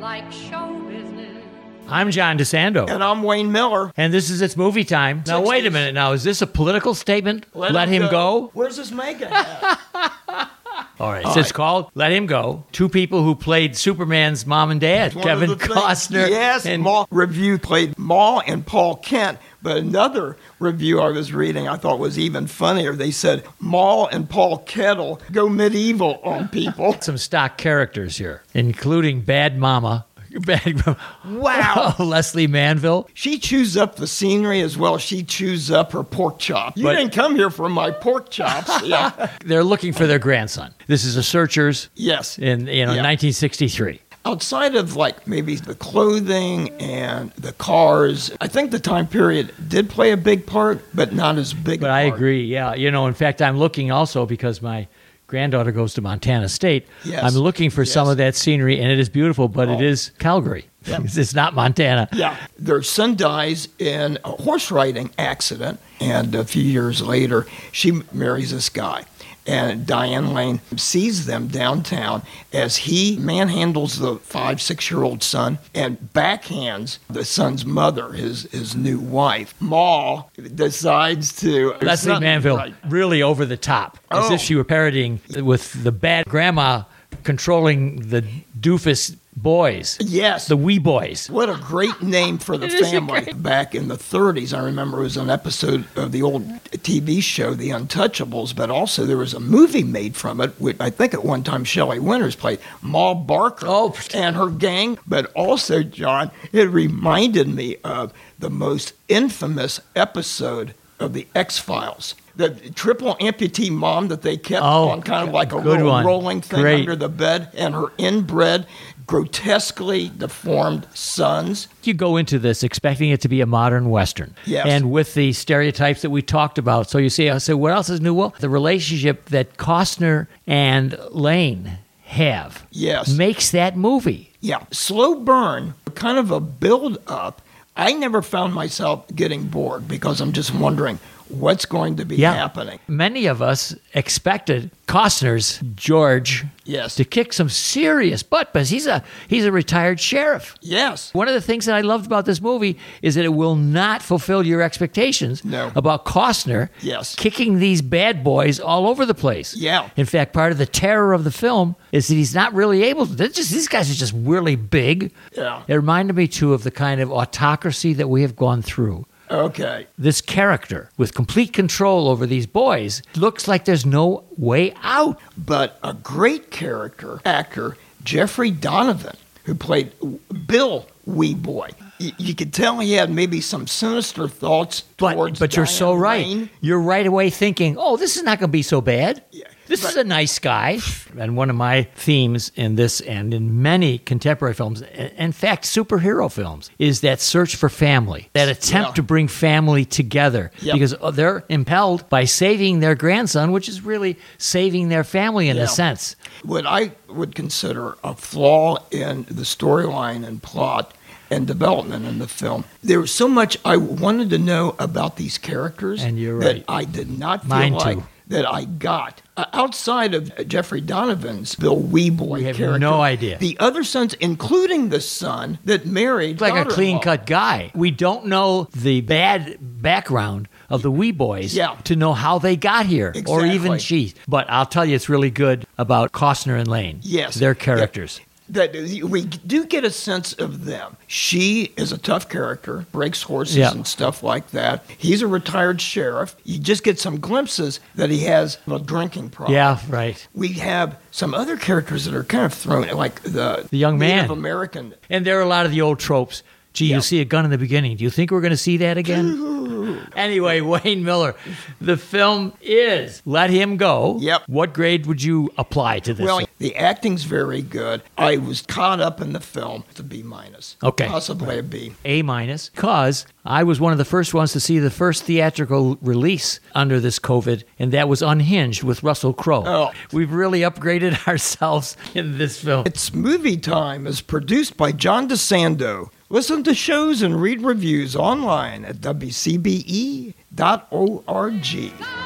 like show business. I'm John DeSando. And I'm Wayne Miller. And this is It's Movie Time. Now, wait a minute. Now, is this a political statement? Let him go? Where's this making at? All right. So it's called Let Him Go. Two people who played Superman's mom and dad, Kevin Costner. Yes, and review played Ma and Paul Kent. But another review I was reading I thought was even funnier. They said Ma and Paul Kettle go medieval on people. some stock characters here, including Bad Mama. Wow. Leslie Manville. She chews up the scenery as well as she chews up her pork chop. You didn't come here for my pork chops. Yeah. They're looking for their grandson. This is The Searchers. Yes. In 1963. Outside of like maybe the clothing and the cars, I think the time period did play a big part, but not as big. But I agree. Yeah. In fact, I'm looking also because my granddaughter goes to Montana State. Yes. I'm looking for some of that scenery, and it is beautiful, but it is Calgary. Yep. It's not Montana. Yeah. Their son dies in a horse riding accident, and a few years later, she marries this guy. And Diane Lane sees them downtown as he manhandles the 5-6-year-old son and backhands the son's mother, his new wife. Ma decides to... Leslie Manville, really over the top, as if she were parodying with the bad grandma controlling the doofus boys. Yes. The wee boys. What a great name for the family. Back in the 30s, I remember it was an episode of the old TV show, The Untouchables, but also there was a movie made from it, which I think at one time Shelley Winters played, Ma Barker and her gang. But also, John, it reminded me of the most infamous episode of The X-Files. The triple amputee mom that they kept on kind of like a little rolling thing under the bed, and her inbred, grotesquely deformed sons. You go into this expecting it to be a modern Western. Yes. And with the stereotypes that we talked about. So you see, I say, what else is new? Well, the relationship that Costner and Lane have makes that movie. Yeah. Slow burn, kind of a build-up. I never found myself getting bored because I'm just wondering what's going to be happening. Many of us expected Costner's George to kick some serious butt, because he's a retired sheriff. Yes. One of the things that I loved about this movie is that it will not fulfill your expectations about Costner kicking these bad boys all over the place. Yeah. In fact, part of the terror of the film is that he's not really able to. These guys are just really big. Yeah. It reminded me, too, of the kind of autocracy that we have gone through. Okay. This character with complete control over these boys looks like there's no way out. But a great actor, Jeffrey Donovan, who played Bill Wee Boy. You could tell he had maybe some sinister thoughts towards But you're Diane so right. Lane. You're right away thinking, this is not going to be so bad. Yeah. This is a nice guy. And one of my themes in this and in many contemporary films, in fact, superhero films, is that search for family, that attempt to bring family together. Because they're impelled by saving their grandson, which is really saving their family in a sense. What I would consider a flaw in the storyline and plot and development in the film. There was so much I wanted to know about these characters that I did not feel that I got. Outside of Jeffrey Donovan's Bill Wee Boy character. We have no idea. The other sons, including the son that married like a clean-cut guy. We don't know the bad background of the Wee Boys to know how they got here, or even she. But I'll tell you, it's really good about Costner and Lane. Yes. Their characters. That we do get a sense of them. She is a tough character, breaks horses and stuff like that. He's a retired sheriff. You just get some glimpses that he has a drinking problem. Yeah, right. We have some other characters that are kind of thrown, like the young man. Native American. And there are a lot of the old tropes. Gee, you see a gun in the beginning. Do you think we're going to see that again? Anyway, Wayne Miller, the film is Let Him Go. Yep. What grade would you apply to this? Well, the acting's very good. I was caught up in the film. It's a B-. Okay. Possibly a B. A-, because I was one of the first ones to see the first theatrical release under this COVID, and that was Unhinged with Russell Crowe. Oh. We've really upgraded ourselves in this film. It's Movie Time is produced by John DeSando. Listen to shows and read reviews online at WCBE.org.